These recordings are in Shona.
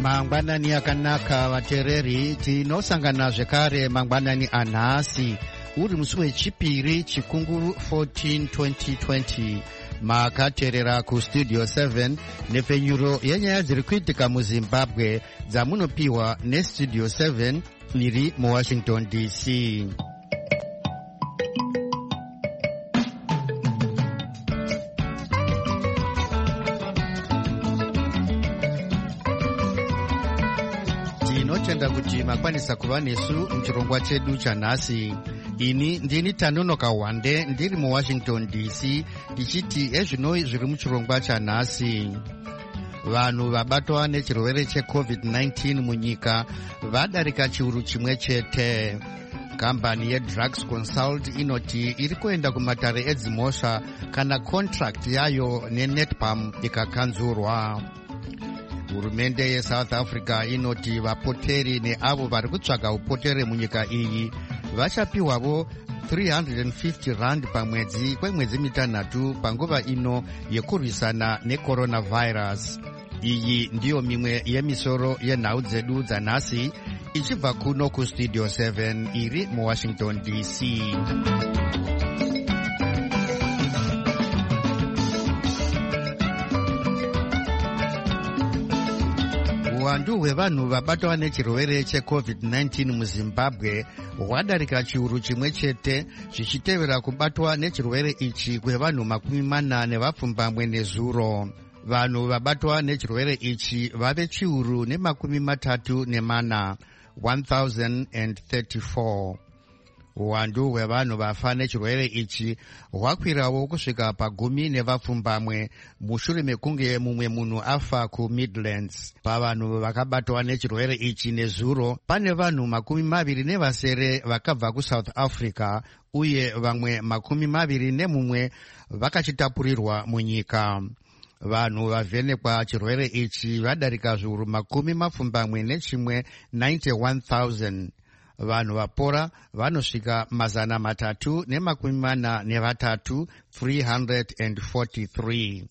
Mangwanani akanaka vatereri, tinosangana zvekare mangwanani anhasi uri musi wechipiri chikunguru 14 2020 makateerera kustudio 7 nepfenyuro yenyaya dziri kuitika muzimbabwe dzamunopiwa nestudio 7 iri muwashington dc. Tinotenda kuti makwanisa kuva nesu muchirongwa chedu chanhasi. Ini ndini Tanonoka Wande ndiri muwashington dc ndichiti ezvinoi zviri muchirongwa chanhasi. Vanhu vabatwa nechirwere cheCovid-19 munyika vadarika chiuru chimwe chete. Kambani yeDrugs Consult inoti iri kuenda kumatare edzimhosva kana contract yayo neNetpam ikakanzurwa. Hurumende yeSouth Africa inoti vapoteri neavo vari kutsvaga upotere munyika iyi vachapiwavo 350 rand pamwedzi kwemwedzi mitanhatu panguva ino yekurwisana necoronavirus. Iyi ndiyo mimwe yemisoro yenhau dzedu dzanhasi ichibva kuno kustudio 7 iri muwashington dc. Uwandu hwevanhu vabatwa nechirwere cheCovid-19 muZimbabwe hwadarika chiuru chimwe chete, zvichitevera kubatwa nechirwere ichi kwevanhu 40 vapfumbamwe nezuro. Vanhu vabatwa nechirwere ichi vave chiuru ne34 1034. Uwandu hwevanhu vafa nechirwere ichi hwakwirawo kusvika pagumi nevapfumbamwe mushure mekunge mumwe munhu afa kuMidlands. Pavanhu vakabatwa nechirwere ichi nezuro pane vanhu 27 vakabva kuSouth Africa uye vamwe 21 vakachitapurirwa munyika. Vanhu vavhenekwa chirwere ichi vadarika zviuru 71 91,000. Vanhu vapora vanosvika 343 343.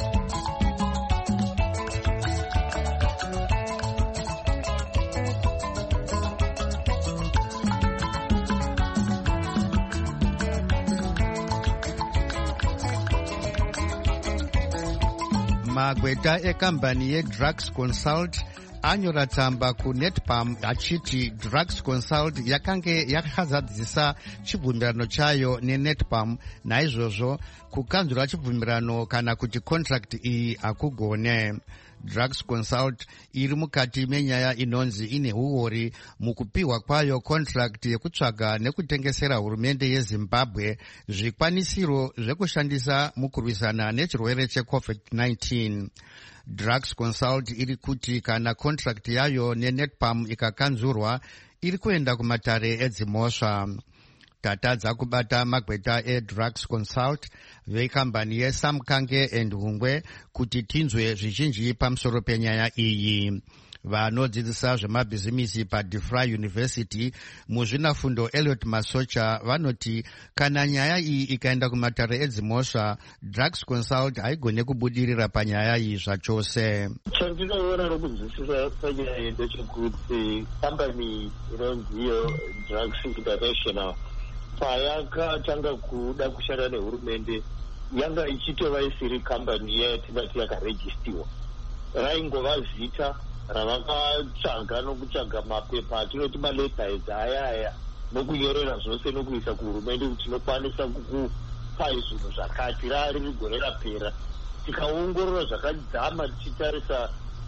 Magweta ekambani yeDrugs Consult anyora tsamba kuNetpam achiti Drugs Consult yakange yakazadzisa chibvumirano chayo neNetpam, naizvozvo kukanzura chibvumirano kana kuti contract iyi hakugone. Drugs Consult iri mukati menyaya inonzi ine huori mukupiwa kwayo contract yekutsvaga nekutengesera hurumende yeZimbabwe zvikwanisiro zvekushandisa mukurwisana nechirwere cheCovid-19. Drugs Consult iri kuti kana contract yayo neNetpam ikakanzurwa iri kuenda kumatare edzimhosva. Tatadza kubata magweta eDrugs Consult vekambani yeSamkange and Hungwe kuti tinzwe zvizhinji pamusoro penyaya iyi. Vanodzidzisa zvemabhizimisi paDeFry University muzvinafundo Elliot Masocha vanoti kana nyaya iyi ikaenda kumatare edzimhosva, Drugs Consult haigone kubudirira panyaya iyi zvachose. Chandinoona nokunzwisisa panyaya iyi ndechekuti kambani inonziyo Drugs International payakatanga kuda kushanda nehurumende yanga ichitova isiri kambani yatinati yakarejistiwa. Raingova zita ravakatsvaga nokutsvaga mapepa atinoti maletaeds ayaya nokunyorera zvose nokuisa kuhurumende kuti tinokwanisa kukupai zvinhu zvakati. Rari rigore rapera tikaongorora zvakadzama tichitarisa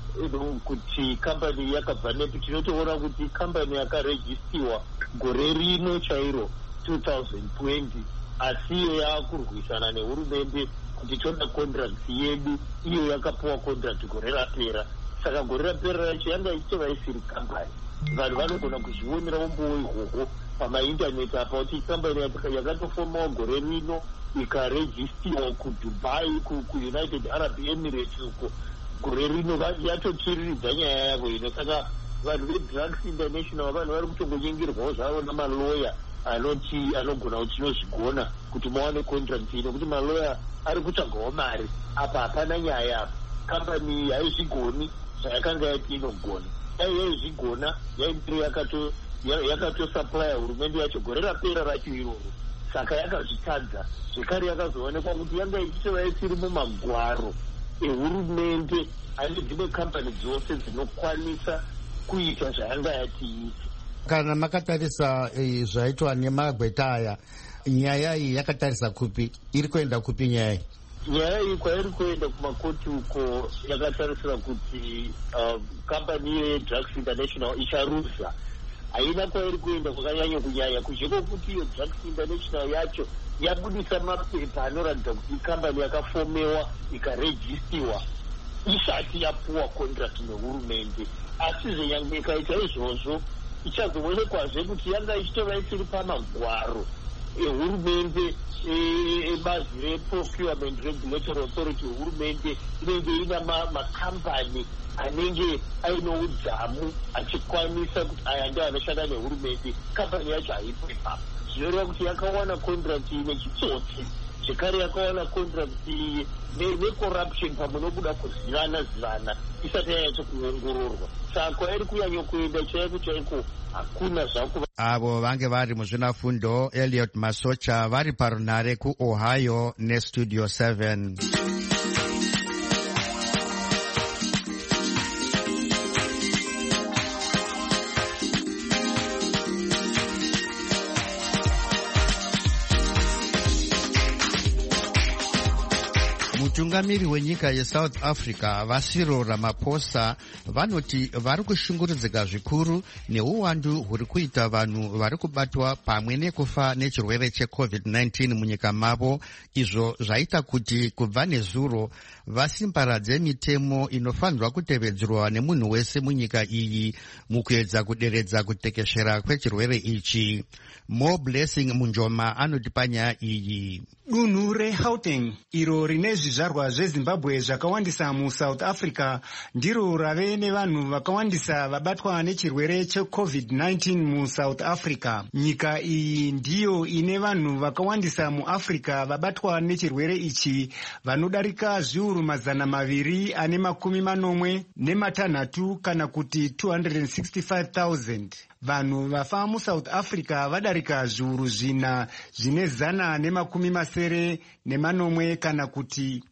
kuti kambani yakabva nepi, tinotoona kuti kambani yakarejistiwa gore rino chairo 2020, asi iyo yaakurwisana nehurumende kuti toda contract yedu. Iyo yakapuwa contract gore rapera, saka gore rapera racho yanga ichitova isiri kambani. Vanhu vanogona kuzvionera umbowo ihwohwo pamaindaneti apa kuti kambani yakatofomawo gore rino ikarejistiwa kuDubai kuUnited Arab Emirates uko gore rino yatotsviriridza nyaya yavo ino. Saka vanhu veDrugs International vanhu vari kutongonyengerwawo zvavo namaloya anogona kuti tinozvigona kuti mawane contract ino, kuti maloya ari kutsvagawo mari apa hapana nyaya apa. Kambani haizvigoni zvayakanga yati inogona. Dai yaizvigona yaimire yakatosuplya hurumende yacho gore rapera racho iroro. Saka yakazvitadza zvekare yakazoonekwa kuti yanga ichitova isiri mumagwaro ehurumende ane dzimwe kambani dzose dzinokwanisa kuita zvayanga yati iti. Kana makatarisa zvaitwa nemagweta aya, nyaya iyi yakatarisa kupi? Iri kuenda kupi nyaya iyi? Nyaya iyi kwairi kuenda kumakoti uko yakatarisira kuti kambani yeDrugs International icharuza. Haina kwairi kuenda kwakanyanya kunyanya kunze kwokuti iyo Drugs International yacho yabudisa mapepa anoratidza kuti ikambani yakafomewa ikarejistiwa isati yapuwa contract nehurumende. Asi zvenyangwe ikaita izvozvo ichazoonekazve kuti yanga ichitova isiri pamagwaro ehurumende ebazi reprocurement regulatory authority hurumende inenge ina makambani anenge aine udzamu achikwanisa kuti aya ndiwo anoshanda nehurumende. Kambani yacho haipo ipapo, zvinoreva kuti yakawana contract nechitsotsi, zvekare yakawana contract necorruption pamwe nokuda kuzivana isati yanyatso kuongororwa. Saka kwairi kunyanya kuenda chaiko chaiko hakuna zvako. Avo vange vari muzvinafundo Elliot Masocha vari parunare kuOhio neStudio 7. Mutungamiri wenyika yeSouth Africa Cyril Ramaphosa vanoti vari kushungurudzika zvikuru neuwandu huri kuita vanhu vari kubatwa pamwe nekufa nechirwere cheCovid-19 munyika mavo, izvo zvaita kuti kubva nezuro vasimbaradze mitemo inofanirwa kutevedzerwa nemunhu wese munyika iyi mukuedza kuderedza kutekeshera kwechirwere ichi. Mo Blessing Munjoma anoti panyaya iyi. Dunhu reGauteng iro rine zvizvarwa zveZimbabwe zvakawandisa muSouth Africa ndiro rave nevanhu vakawandisa vabatwa nechirwere cheCovid-19 muSouth Africa. Nyika iyi ndiyo ine vanhu vakawandisa muAfrica vabatwa nechirwere ichi, vanodarika zviuru 246 kana kuti 265,000. Vanhu vafa muSouth Africa vadarika zviuru 480 kana kuti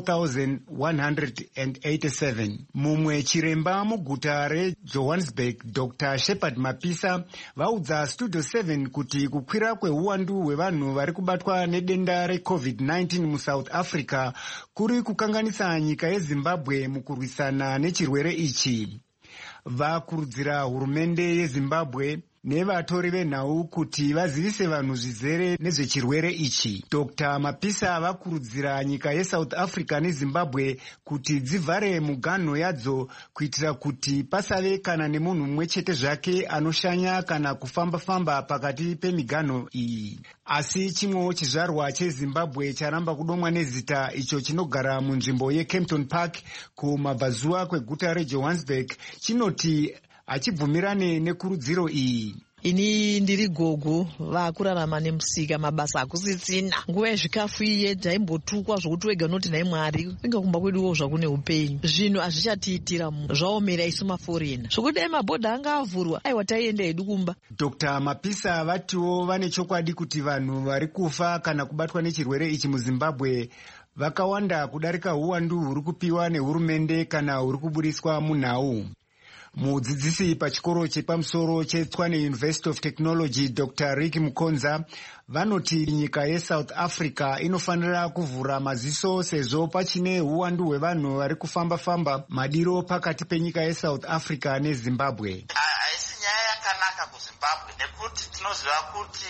4,187. Mumwe chiremba muguta reJohannesburg, Dr. Shepard Mapisa, vaudza Studio 7 kuti kukwira kweuwandu hwevanhu vari kubatwa nedenda reCovid-19 muSouth Africa kuri kukanganisa nyika yeZimbabwe mukurwisana nechirwere ichi. Vakurudzira hurumende yeZimbabwe nevatori venhau kuti vazivise vanhu zvizere nezvechirwere ichi. Dr. Mapisa vakurudzira nyika yeSouth Africa neZimbabwe kuti dzivhare muganho yadzo kuitira kuti pasave kana nemunhu mumwe chete zvake anoshanya kana kufamba-famba pakati pemiganho iyi. Asi chimwewo chizvarwa cheZimbabwe charamba kudomwa nezita icho chinogara munzvimbo yeKempton Park kumabvazuva kweguta reJohannesburg chinoti hachibvumirane nekurudziro iyi. Ini ndiri gogo vakurarama nemusika, mabasa hakusisina. Nguva yezvikafu iye taimbotukwa zvokuti wega unoti nai Mwari inga kumba kweduwo zvakune upenyu. Zvinhu hazvichatiitira zvaomera isu maforena zvokuti dai mabhodha anga avhurwa aiwa taienda hedu kumba. Dr. Mapisa vatiwo vane chokwadi kuti vanhu vari kufa kana kubatwa nechirwere ichi muZimbabwe vakawanda kudarika uwandu huri kupiwa nehurumende kana huri kubudiswa munhau. Mudzidzisi pachikoro chepamusoro cheTshwane University of Technology, Dr. Rick Mukonza, vanoti nyika yeSouth Africa inofanira kuvhura maziso sezvo pachine uwandu hwevanhu vari kufamba-famba madiro pakati penyika yeSouth Africa neZimbabwe. Haisi nyaya yakanaka kuZimbabwe nekuti tinoziva kuti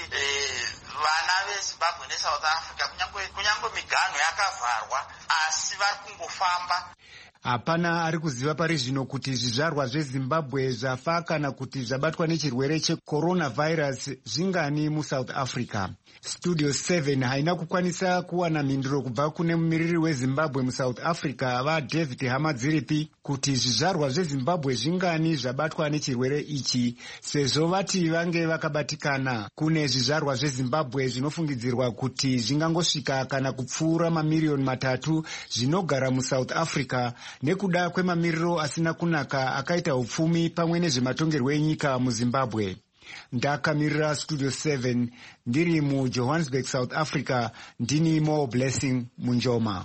vana veZimbabwe neSouth Africa kunyangwe miganho yakavharwa asi vari kungofamba. Hapana ari kuziva pari zvino kuti zvizvarwa zveZimbabwe zvafa kana kuti zvabatwa nechirwere checoronavirus zvingani muSouth Africa. Studio 7 haina kukwanisa kuwana mhinduro kubva kune mumiriri weZimbabwe muSouth Africa vaDavid Hamadziripi kuti zvizvarwa zveZimbabwe zvingani zvabatwa nechirwere ichi, sezvo vati vange vakabatikana. Kune zvizvarwa zveZimbabwe zvinofungidzirwa kuti zvingangosvika kana kupfuura mamiliyoni 3 zvinogara muSouth Africa, nekuda kwemamiriro asina kunaka akaita upfumi pamwe nezvematongerwo enyika muZimbabwe. Ndakamirira Studio 7 ndiri muJohannesburg, South Africa. Ndini Mo Blessing Munjoma.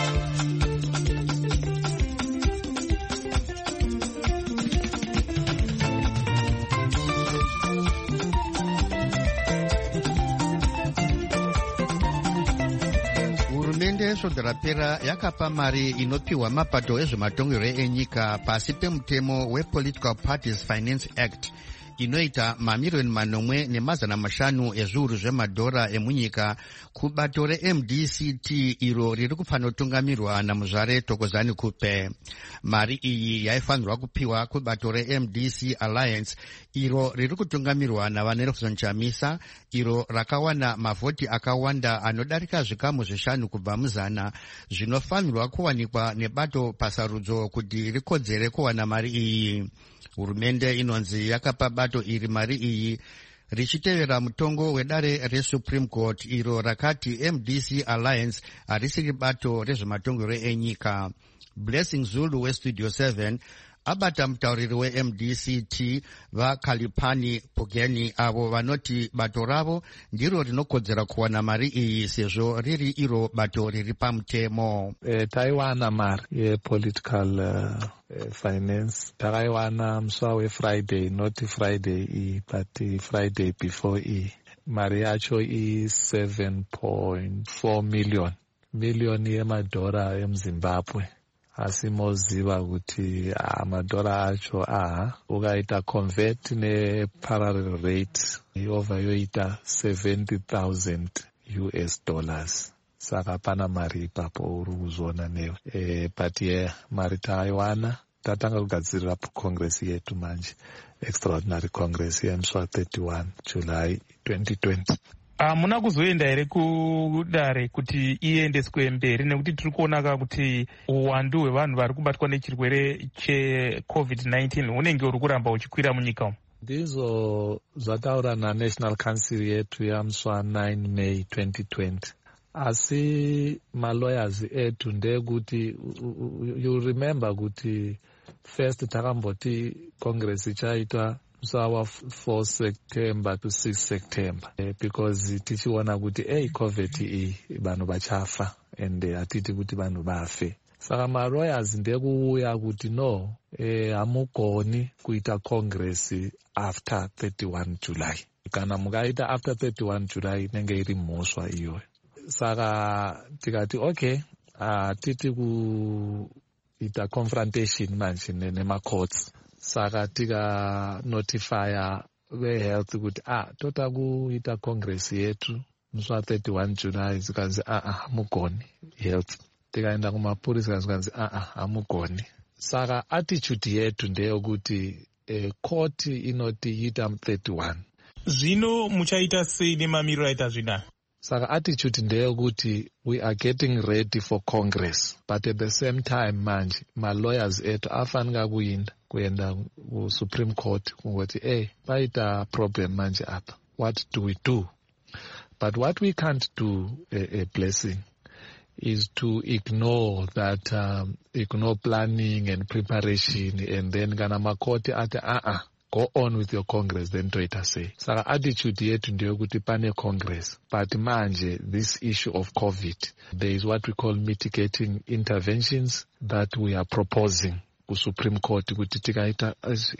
Hurumende zvodarapera yakapa mari inopiwa mapato ezvematongerwo enyika pasi pemutemo wePolitical Parties Finance Act inoita mamiriyoni 4.5 ezviuru zvemadhora emunyika kubato reMDCT iro riri kufanotungamirwa namuzvare Thokozani Kupe. Mari iyi yaifanirwa kupiwa kubato reMDC Alliance iro riri kutungamirwa naVaNelson Chamisa, iro rakawana mavhoti akawanda anodarika zvikamu 5 kubva muzana, zvinofanirwa kuwanikwa nebato pasarudzo kuti rikodzere kuwana mari iyi. Hurumende inonzi yakapa bato iri mari iyi richitevera mutongo wedare reSupreme Court iro rakati MDC Alliance harisiri bato rezvematongerwo enyika. Blessing Zulu weStudio 7 abata mutauriri weMDCT vaKhalipani Pugeni avo vanoti bato ravo ndiro rinokodzera kuwana mari iyi sezvo riri iro bato riri pamutemo. Taiwana mari yepolitical finance takaiwana musi weFriday, not Friday but Friday before mari yacho i7.4 million yemadhora emuZimbabwe. Asi moziva kuti madhora acho ukaita convert neparallel rate yobva yoita $70,000. Saka pana mari ipapo uri kuzoona newe. But mari taiwana tatanga kugadzirira Congress yetu manje, Extraordinary Congress yemusi 31 July 2020. Muna kuzoenda here kudare kuti iendeswe mberi, nekuti tiri kuona kuti uwandu hwevanhu vari kubatwa nechirwere cheCovid-19 hunenge uri kuramba uchikwira munyika umu? Ndizvo zvataura naNational Council yetu yamusi 9 May 2020. Asi malawyers etu ndekuti you remember kuti first takamboti Congress ichaitwa musawa 4 September to 6 September because tichiona kuti COVID iyi vanhu vachafa and hatiti kuti vanhu vafe. Saka malawyers ndekuuya kuti no, hamugoni kuita Congress after 31 July. Kana mukaita after 31 July inenge iri mhosva iyoyo. Saka tikati okay, titi kuita confrontation manje nemacourts. Saka tika notifya vehealth kuti tota kuita Congress yetu musi 31 July zikanzi hamugoni health. Tikaenda kumapurisa zikanzi hamugoni. Saka attitude yetu ndeyokuti court inoti ita 31. Zvino muchaita sei nemamiriro aita zvina? Saka attitude ndeyokuti we are getting ready for Congress, but at the same time manje malawyers etu afanika kuenda kuSupreme Court kungoti paita problem manje apa, what do we do? But what we can't do, a Blessing, is to ignore that, ignore planning and preparation, and then kana makoti ati go on with your Congress, then toita say. Saka attitude yetu ndiyo kuti pane Congress, but manje this issue of COVID, there is what we call mitigating interventions that we are proposing ku Supreme Court kuti tikaita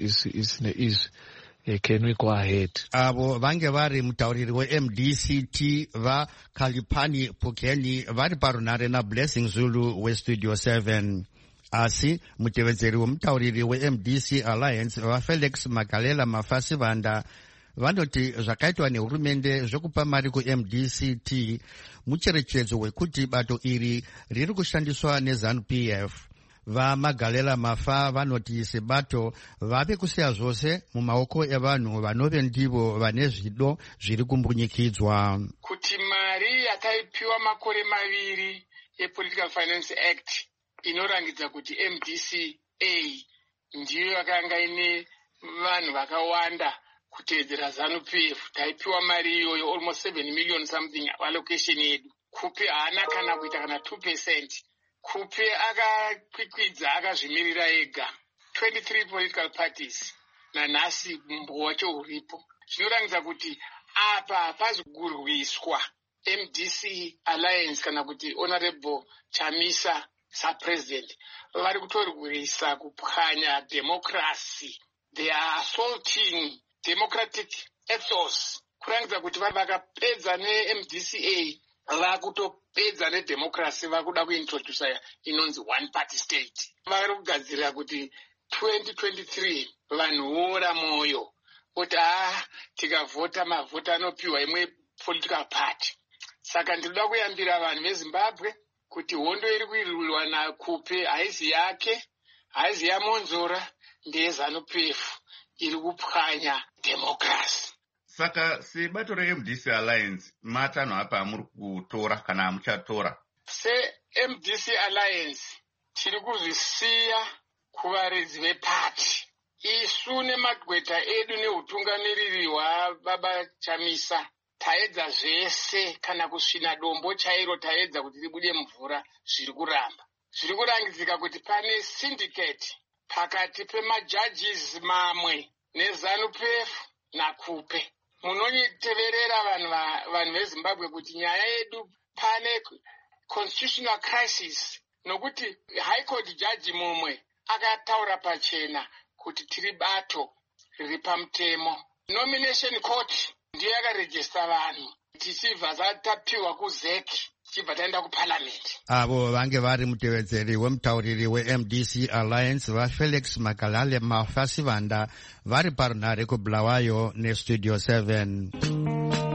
is can we go ahead? Avo vange vari mutauriri weMDCT vaKhalipani Pugeni vari parunare naBlessing Zulu weStudio 7. Asi mutevedzeri wemutauriri weMDC Alliance vaFelix Magalela Mafasivanda vanoti zvakaitwa nehurumende zvokupa mari kuMDCT mucherechedzo wekuti bato iri riri kushandiswa neZANU-PF. VaMagalela Mafa vanoti sebato vave kusiya zvose mumaoko evanhu vanove ndivo vane zvido zviri kumbunyikidzwa. Kuti mari yakaipiwa makore 2 yePolitical Finance Act inorangidza kuti MDCA ndiyo yakanga ine vanhu vakawanda kuteedzera ZANU-PF. Taipiwa mari iyoyo almost 7 million something allocation yedu. Kupe haana kana kuita kana 2%. Kupe akakwikwidza akazvimirira ega 23 political parties nanhasi mumbo wacho uripo. Zvinoratidza kuti apa hapazi kurwiswa MDC Alliance kana kuti Honorable Chamisa saPresident. Vari kutorwisa kupwanya democracy. They are assaulting democratic ethos. Kuratidza kuti vakapedza neMDCA vakutopedza nedemocracy, vakuda kuintroduce inonzi one party state. Vari kugadzirira kuti 2023 vanhu voora moyo kuti tikavhota mavhota anopiwa imwe political party. Saka ndinoda kuyambira vanhu veZimbabwe kuti hondo iri kuirwiwa naKupe haizi yake, haizi yaMonzora, ndeyeZANU-PF iri kupwanya democracy. Saka sebato reMDC Alliance matanho apa amuri kutora kana amuchatora? SeMDC Alliance tiri kuzvisiya kuvaridzi vepati. Isu nemagweta edu neutungamiriri hwababa Chamisa taedza zvese, kana kusvina dombo chairo taedza kuti ribude mvura, zviri kuramba. Zviri kurangidzika kuti pane syndicate pakati pemajudges mamwe neZANU-PF naKupe. Munoniteverera vanhu veZimbabwe kuti nyaya yedu pane constitutional crisis, nokuti high court judge mumwe akataura pachena kuti tiri bato riri pamutemo. Nomination court ndiyo yakarejista vanhu, tichibva tapiwa kuZEC tichibva taenda kuparliament. Avo vange vari mutevedzeri wemutauriri weMDC Alliance vaFelix Makalale Mafasivanda vari parunhare kuBulawayo neStudio 7.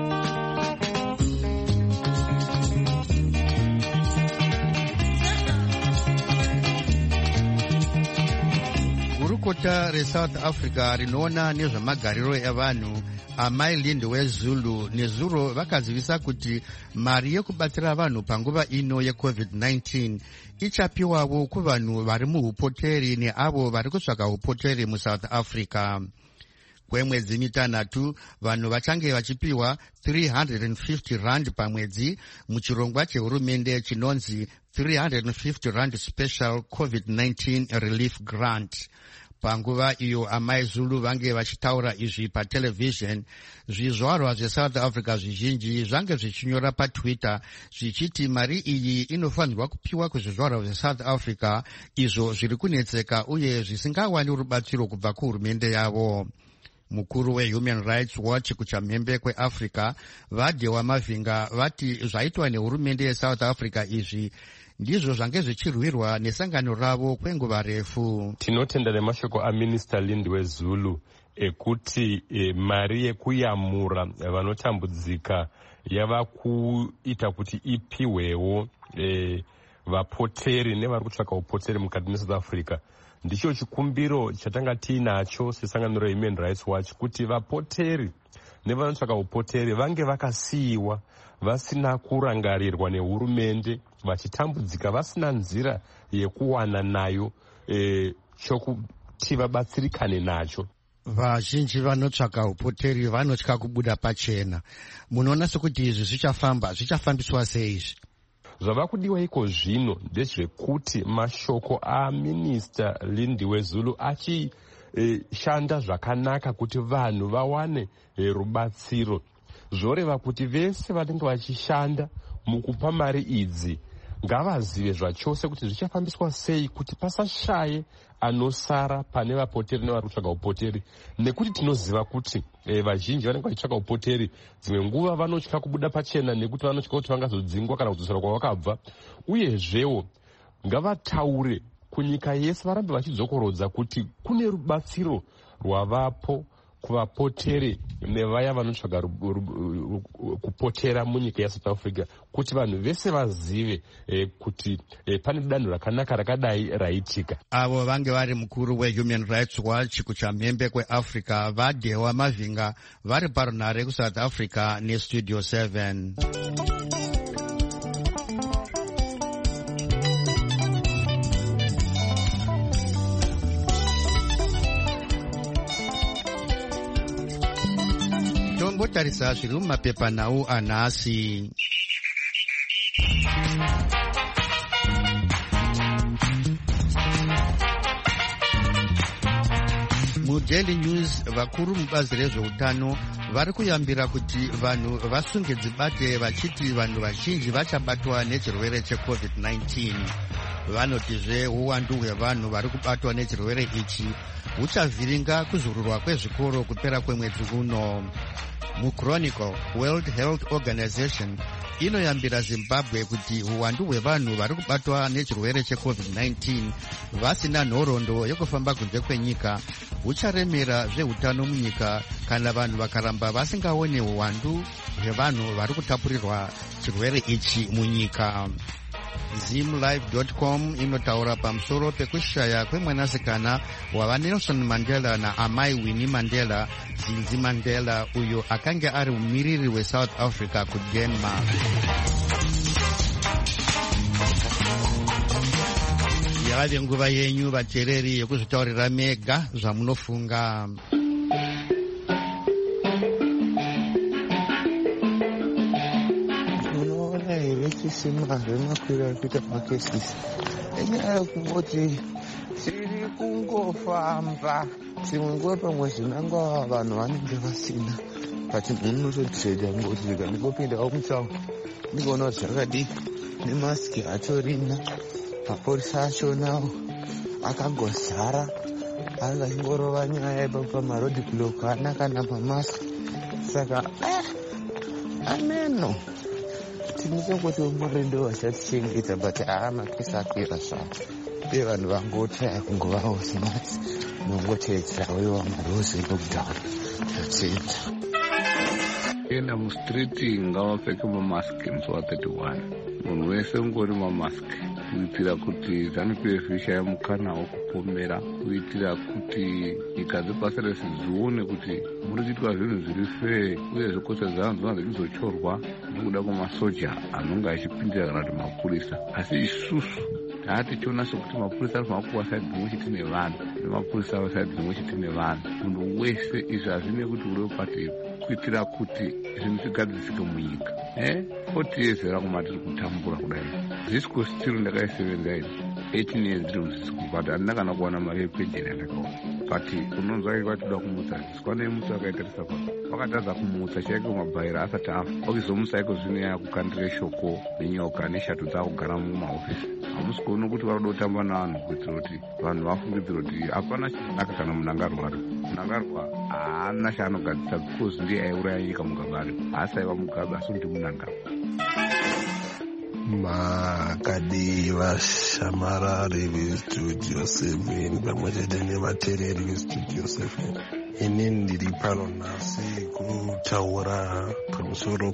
Gurukota reSouth Africa rinoona nezvemagariro evanhu Amai Lindiwe Zulu nezuro vakazivisa kuti mari yekubatsira vanhu panguva ino yeCovid-19 ichapiwawo kuvanhu vari muhupoteri neavo vari kutsvaka hupoteri muSouth Africa. Kwemwedzi mitanhatu vanhu vachange vachipiwa 350 rand pamwedzi muchirongwa chehurumende chinonzi 350 rand Special COVID-19 Relief Grant. Panguva iyo Amai Zulu vange vachitaura izvi patelevision, zvizvarwa zveSouth Africa zvizhinji zvange zvichinyora paTwitter zvichiti mari iyi inofanirwa kupiwa kuzvizvarwa zveSouth Africa izvo zviri kunetseka uye zvisingawani rubatsiro kubva kuhurumende yavo. Mukuru weHuman Rights Watch kuchamhembe kweAfrica Vadewa Mavinga vati zvaitwa nehurumende yeSouth Africa izvi ndizvo zvange zvichirwirwa nesangano ravo kwenguva refu. Tinotenda nemashoko aMinista Lindiwe Zulu ekuti mari yekuyamura vanotambudzika yava kuita kuti ipiwewo vapoteri nevari kutsvaka upoteri mukati meSouth Africa. Ndicho chikumbiro chatanga tiinacho sesangano reHuman Rights Watch kuti vapoteri nevanotsvaka upoteri vange vakasiyiwa vasina kurangarirwa nehurumende, vachitambudzika vasina nzira yekuwana nayo chokuti vabatsirikane nacho. Vazhinji vanotsvaka upoteri vanotya kubuda pachena. Munoona sekuti izvi zvichafambiswa sei izvi? Zvava kudiwa iko zvino ndezvekuti mashoko aMinista Lindiwe Zulu achishanda zvakanaka kuti vanhu vawane rubatsiro. Zvoreva kuti vese vanenge vachishanda mukupa mari idzi ngavazive zvachose kuti zvichafambiswa sei kuti pasashaye anosara pane vapoteri nevari kutsvaga upoteri, nekuti tinoziva kuti vazhinji vanenge vachitsvaga upoteri dzimwe nguva vanotya kubuda pachena nekuti vanotya kuti vangazodzingwa kana kudzosera kwavakabva. Uyezvewo ngavataure kunyika yese, varambe vachidzokorodza kuti kune rubatsiro rwavapo kuvapoteri nevaya vanotsvaga kupotera munyika yeSouth Africa, kuti vanhu vese vazive kuti pane danho rakanaka rakadai raitika. Avo vange vari mukuru weHuman Rights Watch kuchamhembe kweAfrica Vadewa Mavinga vari parunhare kuSouth Africa neStudio 7. Tombotarisa zviri mumapepanhau anhasi. mudaily news vakuru mubazi rezveutano vari kuyambira kuti vanhu vasunge dzibate vachiti vanhu vazhinji vachabatwa nechirwere checovid-19. vanotizve uwandu hwevanhu vari kubatwa nechirwere ichi huchavhiringa kuzururwa kwezvikoro kupera kwemwedzi uno. muchronicle, World Health Organization inoyambira Zimbabwe kuti uwandu hwevanhu vari kubatwa nechirwere checovid-19 vasina nhoroondo yekufamba kunze kwenyika hucharemera zveutano munyika kana vanhu vakaramba vasingaone uwandu hwevanhu vari kutapurirwa chirwere ichi munyika. zimlive.com inotaura pamusoro pekushaya kwemwanasikana wavaNelson Mandela naamai Winnie Mandela, Zinzi Mandela, uyo akanga ari mumiriri weSouth Africa kuDenmark. yave nguva yenyu vateereri yekuzvitaurira mega zvamunofunga. Mari makwira kuita makesisi enyaya yekungoti tiri kungofamba dzimwe nguva pamwe zvinangwa vanhu vanenge vasina but munototredha ngoti rega ndingopindawo mutsago ndingoona kuti zvakadii nemasiki atorina mapurisa achonawo akangozara anga achingorova nyaya ipapo pamarodhi block haana kana mamasiki saka ameno tinotongoti umwari ndo vachatichengeta but makisa apera zvavo uye vanhu vangotaya kungovawo smart nongoteedzerawo marules elockdown zvachinja. enda mustriti ngavapfeke mamaski musi wa 31 munhu wese ungori mamaski kuitira kuti ZANU-PF ishaya mukana wokupomera kuitira kuti nyika dzepasi rese dzione kuti muri kuitwa zvinhu zviri fee uye zvikotsa zvanhu dzinonge dzichizochorwa nekuda kwemasoja anonge achipindira kana kuti mapurisa. asi isusu taatichiona sekuti mapurisa anofanira kuva saidi dzimwe chete nevanhu nemapurisa ava saidi dzimwe chete nevanhu. munhu wese izvi hazvine kuti uri wepati kuitira kuti zvinhu zvigadzisike munyika. 40 years rakumatiri kutambura kudai zisiko still ndakaisevenza ini 18 years ndiri muzisiko but handina kana kuwana mari yepenjeni yandakaona but unonzwa vachida kumutsa zisiko anemutsa vakaitarisa pa vakatadza kumutsa chaiko mabhaira asati afa okizomusaiko zvino yakukandire shoko nenyoka neshato dzakugara mumaofisi. hamusi kuona kuti vari kuda kutamba navanhu kuitira kuti vanhu vafungidzira kuti hapana chinaka kana munhu angarwara. munhu angarwa haana chaanogadzisa because ndiye aiuraya nyika mugabe ari haasi aiva mugabe asi ndi munangarwa. makadi vashamarari vestudio 7 pamwe chete nevateereri vestudio 7 ini ndiri pano nhasi kutaura pamusoro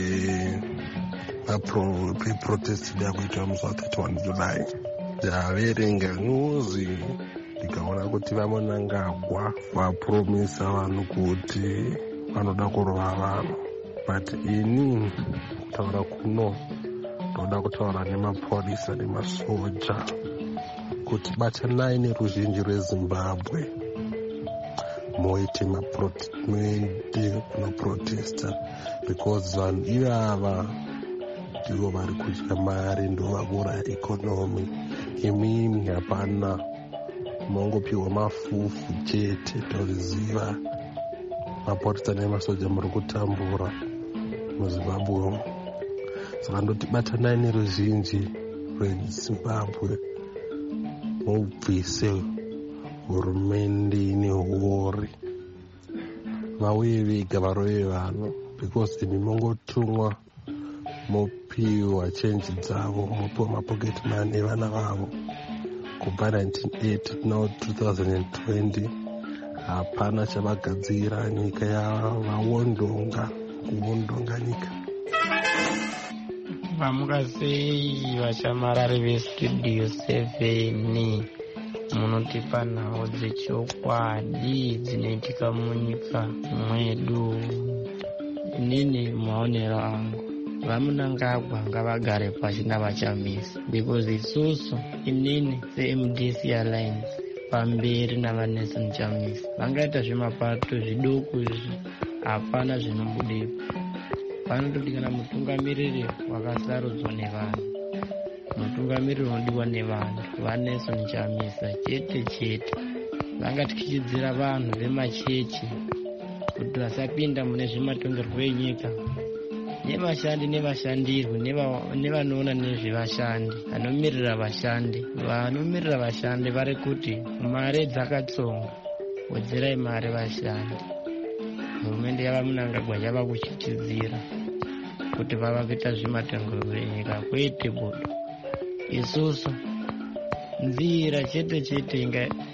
peprotest ida kuitwa musi wa 31 July. ndaverenga nyuzi ndikaona kuti vamonangagwa vapromisa vanhu kuti vanoda kurova vanhu but ini kutaura kuno ndoda kutaura nemapurisa nemasoja kuti batanai neruzhinji rweZimbabwe moite maprotesta because vanhu ivava ndivo vari kudya mari ndovauraya ikonomi. imimi hapana mongopiwa mafufu chete toriziva mapurisa nemasoja muri kutambura muZimbabwe. saka ndoti batanai neruzhinji rweZimbabwe mubvise hurumende nehori vauye vega varove vanhu because imi mongotumwa mopiwa chenji dzavo mopiwa mapocket money evana vavo kubva 1980 now 2020 hapana chavagadzira nyika yavawondonga kuwondonga nyika. vamungasei vashamarari vestudio 7 munotipa nhau dzechokwadi dzinoitika munyika mwedu. inini maonero angu vamunangagwa ngavagare pashi navachamisa because isusu inini seMDC Alliance pamberi navaNelson Chamisa vangaita zvimapato zviduku izvi hapana zvinobudepo. panototi kana mutungamiriri wakasarudzwa nevanhu mutungamiriri unodiwa nevanhu vaNelson Chamisa chete chete vangatyichidzira vanhu vemachechi kuti vasapinda mune zvematongerwo enyika, nevashandi nevashandirwi nevanoona nezvevashandi, vanomiririra vashandi vari kuti mari dzakatsonga, wedzerai mari vashandi. Hurumende yavamunangagwa yava kuchitidzira kuti vava kuita zvematongerwo enyika, kwete bodo. Isusu nzira chete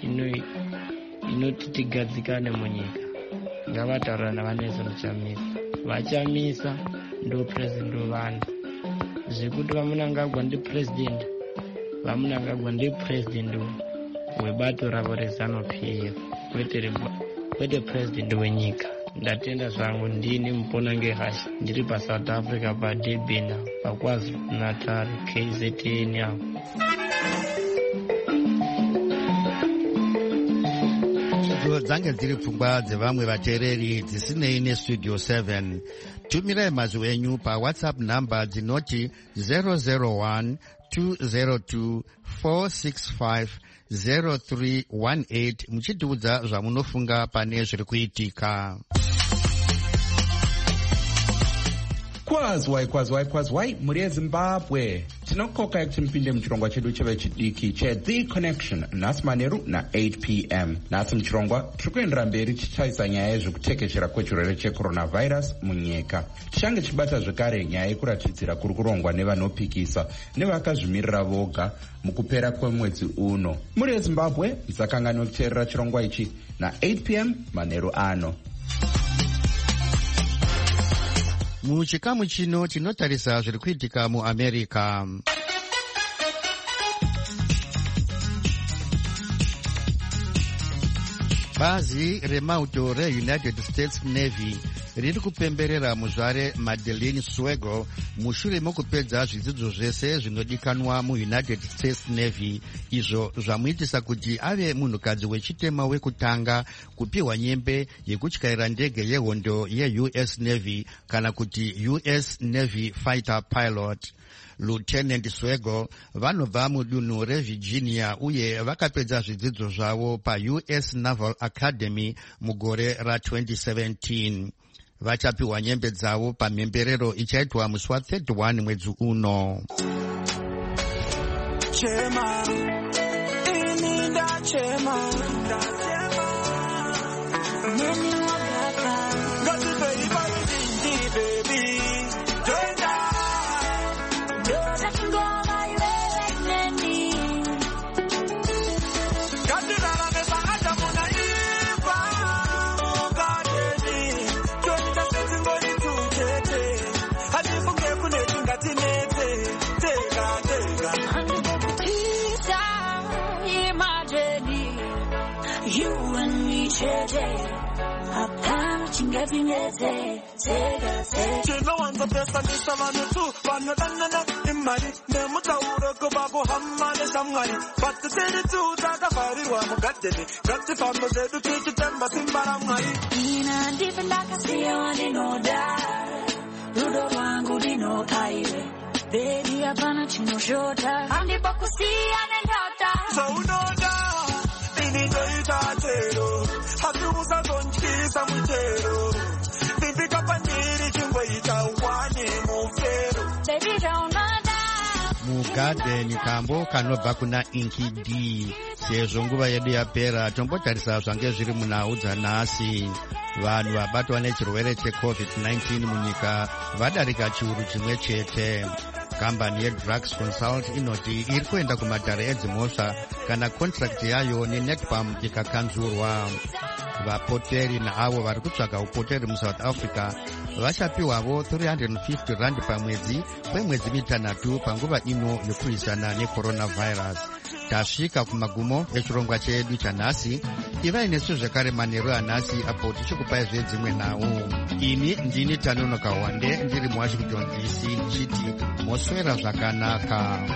inoti tigadzikane munyika, ngavataurira navanezero chamisa, vachamisa ndo president wovanhu. Zvekuti vamunangagwa ndi president, vamunangagwa ndi president webato ravo reZANU-PF, kwete president wenyika. Ndatenda zvangu, ndini Mupona Ngehasha, ndiri paSouth Africa, paDurban, paKwaZulu-Natal, KZN yavo. Dzange dziri pfungwa dzevamwe vateereri dzisinei nestudio 7. Tumirai mazwi enyu paWhatsApp namba dzinoti 001 202 465 0318 muchitiudza zvamunofunga pane zviri kuitika. Kwazwai muri yeZimbabwe. Tinokoka kuti mupinde muchirongwa chedu chevechidiki cheThe Connection nhasi manheru na8 p.m. Nhasi muchirongwa tiri kuendera mberi tichitaisa nyaya yezvekutekeshera kwechirwere checoronavirus munyika. Tichange tichibata zvekare nyaya yekuratidzira kuri kurongwa nevanopikisa nevakazvimirira voga mukupera kwemwedzi uno. Muri yeZimbabwe musakangana kuteerera chirongwa ichi na8 p.m. manheru ano. Muchikamu chino tinotarisa zviri kuitika muAmerica. Bazi remauto reUnited States Navy riri kupemberera muzvare Madeleine Swego mushure mokupedza zvidzidzo zvese zvinodikanwa muUnited States Navy, izvo zvamuitisa kuti ave munhukadzi wechitema wekutanga kupiwa nyembe yekutyaira ndege yehondo yeUS Navy kana kuti US Navy Fighter Pilot. Lieutenant Swego vanobva mudunhu reVirginia uye vakapedza zvidzidzo zvavo paUS Naval Academy mugore ra2017. Vachapiwa nyembe dzavo pamhemberero ichaitwa musi wa31 mwedzi uno. Chema, ininda chema. Chinowanzopesa vanhu tu vanodanana imari nemutauro kuva kuhama neshamwari vatitiri tu takavharirwa mugadheni ngatifambe zvedu tichitemba simba ramwari. Ina ndipe ndakasiyiwa ndinoda rudo rwangu rinopaire bebi hapana chinoshota handipa kusiya nendota zvaunoda ini ndoita chero asi usazontyisa mutero ndipika pandiri chingoita wani mufero bebi zvaunada mugadheni kambo kanobva kuna Inky D. Sezvo nguva yedu yapera tombotarisa zvange zviri munhau dzanhasi. Vanhu vabatwa nechirwere cheCovid-19 munyika vadarika chiuru chimwe chete. Kambani yeDrugs Consult inoti iri kuenda kumadhare edzimhosva kana kontrakti yayo neNetpam ikakanzurwa. Vapoteri naavo vari kutsvaga upoteri muSouth Africa vachapiwavo 350 rand pamwedzi kwemwedzi mitanhatu panguva ino yokurwisana necoronavirus. Tasvika kumagumo echirongwa chedu chanhasi. Ivai nesu zvekare manheru anhasi apo tichikupai zvedzimwe nhau. Ini ndini Tanonoka Wande ndiri muWashington DC ndichiti moswera zvakanaka.